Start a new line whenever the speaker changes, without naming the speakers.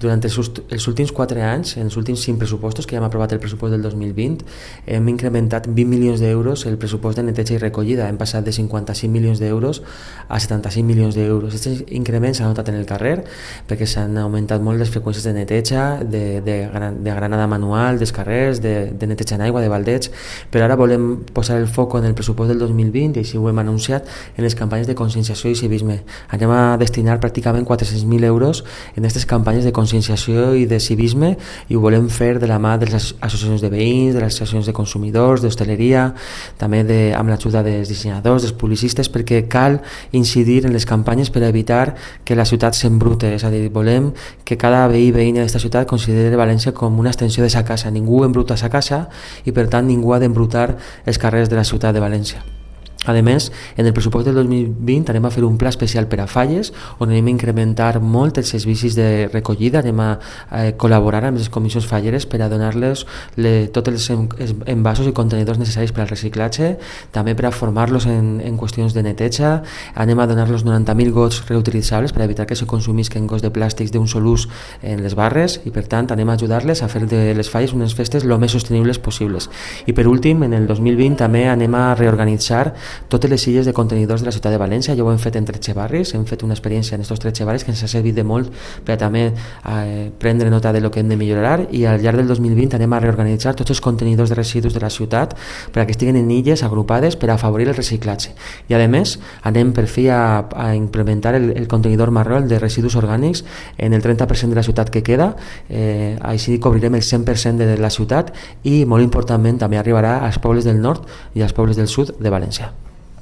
Durant els últims 4 anys, en els últims 5 pressupostos, que ja hem aprovat el pressupost del 2020, hem incrementat 20 milions d'euros el pressupost de neteja i recollida. Hem passat de 55 milions d'euros a 75 milions d'euros. Aquests increments s'han notat en el carrer perquè s'han augmentat molt les freqüències de neteja, de granada manual, dels carrers, de neteja en aigua, de baldets, però ara volem posar el foc en el pressupost del 2020, i així ho hem anunciat, en les campanyes de conscienciació i civisme. Anem a destinar pràcticament 400.000 euros en aquestes campanyes de conscienciació i de civisme, i ho volem fer de la mà de les associacions de veïns, de les associacions de consumidors, d'hostaleria, també amb l'ajuda dels dissenyadors, dels publicistes, perquè cal incidir en les campanyes per evitar que la ciutat s'embrute. És a dir, volem que cada veí i veïna d'aquesta ciutat consideri València com una extensió de sa casa. Ningú embruta sa casa i per tant ningú ha d'embrutar els carrers de la ciutat de València. A més, en el pressupost del 2020 anem a fer un pla especial per a falles, on anem a incrementar molt els servicis de recollida, anem a col·laborar amb les comissions falleres per a donar-les tots els envasos i contenidors necessaris per al reciclatge, també per a formar-los en qüestions de neteja. Anem a donar-los 90.000 gots reutilitzables per a evitar que se consumisquen gots de plàstics d'un sol ús en les barres, i per tant anem a ajudar-les a fer de les falles unes festes el més sostenibles possibles. I per últim, en el 2020 també anem a reorganitzar totes les illes de contenidors de la ciutat de València. Ja ho hem fet en 13 barris, hem fet una experiència en aquests 13 barris que ens ha servit de molt per a també prendre nota de lo que hem de millorar, i al llarg del 2020 anem a reorganitzar tots els contenidors de residus de la ciutat per a que estiguin en illes agrupades per a afavorir el reciclatge. I a més anem per fi a implementar el contenidor marró, el de residus orgànics, en el 30% de la ciutat que queda. Així cobrirem el 100% de la ciutat, i molt importantment també arribarà als pobles del nord i als pobles del sud de València.